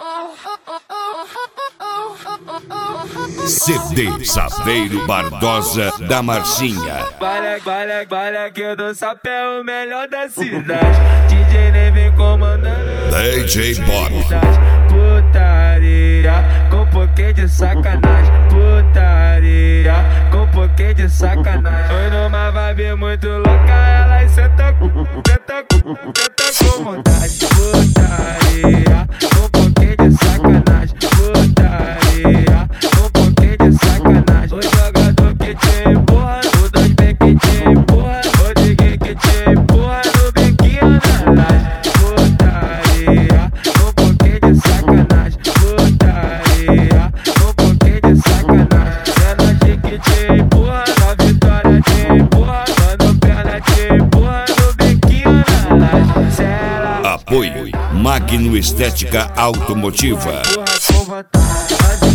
CD Saveiro Barbosa da Marchinha. Vale aqui do Sapé, o melhor da cidade. DJ nem vem comandando. DJ Bob. Putaria, com pouquinho de sacanagem. Putaria, com pouquinho de sacanagem. Foi numa vibe muito louca, ela senta com vontade. Putaria, com pouquinho de sacanagem. Putaria, com pouquinho de sacanagem. O jogador que te empurra, o 2B que te empurra, o DJ que te empurra, no biquinho na laje. Putaria, com pouquinho de sacanagem. Putaria, com pouquinho de sacanagem. Cena que te empurra, na vitória te empurra, quando perna te empurra, no biquinho na laje. Apoio Magno Estética Automotiva. Empurra com vontade.